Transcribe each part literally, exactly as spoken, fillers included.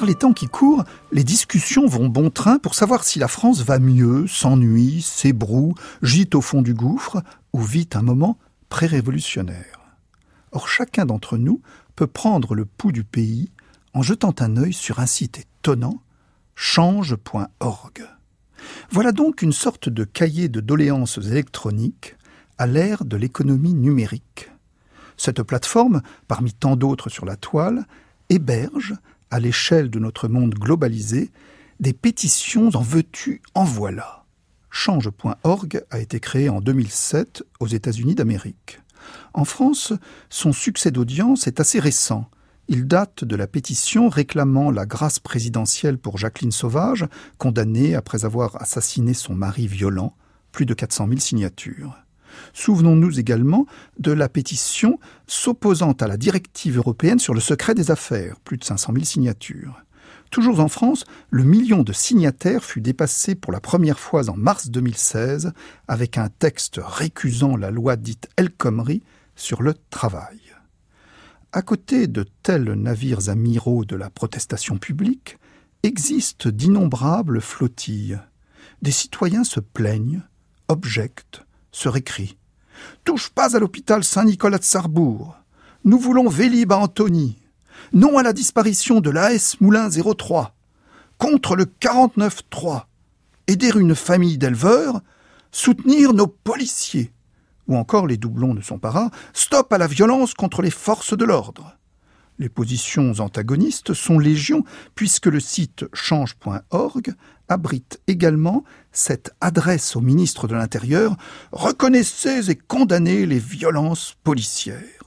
Par les temps qui courent, les discussions vont bon train pour savoir si la France va mieux, s'ennuie, s'ébroue, gîte au fond du gouffre ou vit un moment pré-révolutionnaire. Or, chacun d'entre nous peut prendre le pouls du pays en jetant un œil sur un site étonnant, change point org. Voilà donc une sorte de cahier de doléances électroniques à l'ère de l'économie numérique. Cette plateforme, parmi tant d'autres sur la toile, héberge, à l'échelle de notre monde globalisé, des pétitions en veux-tu, en voilà. change point org a été créé en deux mille sept aux États-Unis d'Amérique. En France, son succès d'audience est assez récent. Il date de la pétition réclamant la grâce présidentielle pour Jacqueline Sauvage, condamnée après avoir assassiné son mari violent, plus de quatre cent mille signatures. Souvenons-nous également de la pétition s'opposant à la directive européenne sur le secret des affaires, plus de cinq cent mille signatures. Toujours en France, le million de signataires fut dépassé pour la première fois en mars deux mille seize avec un texte récusant la loi dite El Khomri sur le travail. À côté de tels navires amiraux de la protestation publique, existent d'innombrables flottilles. Des citoyens se plaignent, objectent, se récrient. « Touche pas à l'hôpital Saint-Nicolas de Sarrebourg. Nous voulons Vélib à Antony. Non à la disparition de l'A S Moulin zéro trois. Contre le quarante-neuf trois. Aider une famille d'éleveurs. Soutenir nos policiers. » Ou encore, les doublons ne sont pas rares, « Stop à la violence contre les forces de l'ordre ». Les positions antagonistes sont légion puisque le site change point org abrite également cette adresse au ministre de l'Intérieur « Reconnaissez et condamnez les violences policières ».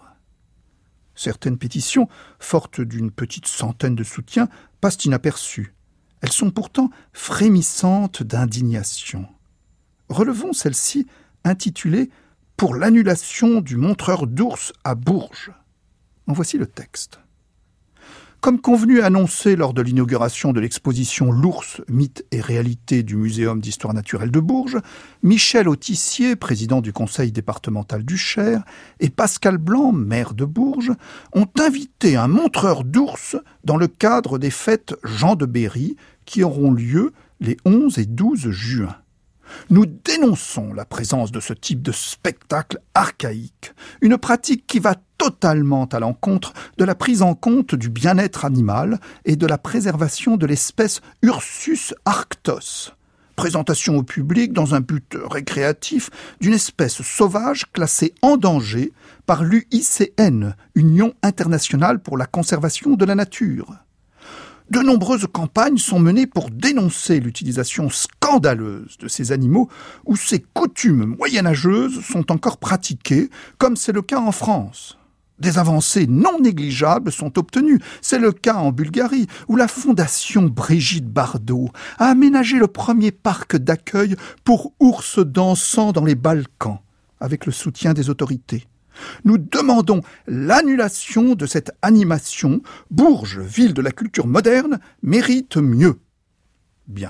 Certaines pétitions, fortes d'une petite centaine de soutiens, passent inaperçues. Elles sont pourtant frémissantes d'indignation. Relevons celle-ci intitulée « Pour l'annulation du montreur d'ours à Bourges ». En voici le texte. Comme convenu et annoncé lors de l'inauguration de l'exposition L'ours, mythe et réalité du Muséum d'histoire naturelle de Bourges, Michel Autissier, président du conseil départemental du Cher, et Pascal Blanc, maire de Bourges, ont invité un montreur d'ours dans le cadre des fêtes Jean de Berry qui auront lieu les onze et douze juin. Nous dénonçons la présence de ce type de spectacle archaïque, une pratique qui va totalement à l'encontre de la prise en compte du bien-être animal et de la préservation de l'espèce Ursus arctos. Présentation au public dans un but récréatif d'une espèce sauvage classée en danger par l'U I C N, Union internationale pour la conservation de la nature. De nombreuses campagnes sont menées pour dénoncer l'utilisation scandaleuse de ces animaux où ces coutumes moyenâgeuses sont encore pratiquées, comme c'est le cas en France. Des avancées non négligeables sont obtenues. C'est le cas en Bulgarie, où la fondation Brigitte Bardot a aménagé le premier parc d'accueil pour ours dansant dans les Balkans, avec le soutien des autorités. Nous demandons l'annulation de cette animation. Bourges, ville de la culture moderne, mérite mieux. Bien.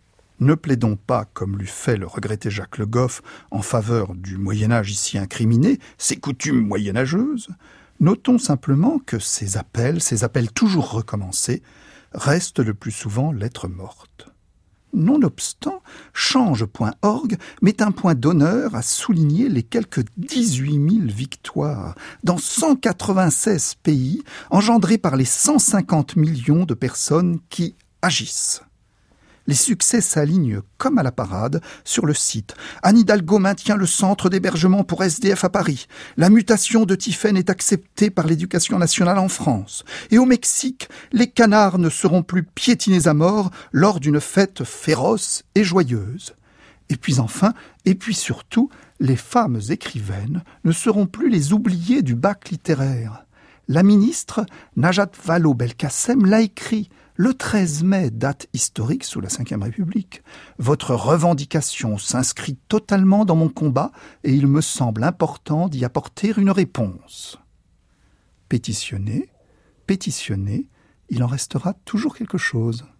Ne plaidons pas, comme l'eût fait le regretté Jacques Le Goff, en faveur du Moyen-Âge ici incriminé, ses coutumes moyenâgeuses. Notons simplement que ces appels, ces appels toujours recommencés, restent le plus souvent lettre morte. Nonobstant, change point org met un point d'honneur à souligner les quelques dix-huit mille victoires dans cent quatre-vingt-seize pays engendrées par les cent cinquante millions de personnes qui agissent. Les succès s'alignent comme à la parade sur le site. Anne Hidalgo maintient le centre d'hébergement pour S D F à Paris. La mutation de Tiphaine est acceptée par l'éducation nationale en France. Et au Mexique, les canards ne seront plus piétinés à mort lors d'une fête féroce et joyeuse. Et puis enfin, et puis surtout, les femmes écrivaines ne seront plus les oubliées du bac littéraire. La ministre Najat Vallaud-Belkacem l'a écrit le treize mai, date historique sous la cinquième République. Votre revendication s'inscrit totalement dans mon combat et il me semble important d'y apporter une réponse. Pétitionner, pétitionner, il en restera toujours quelque chose.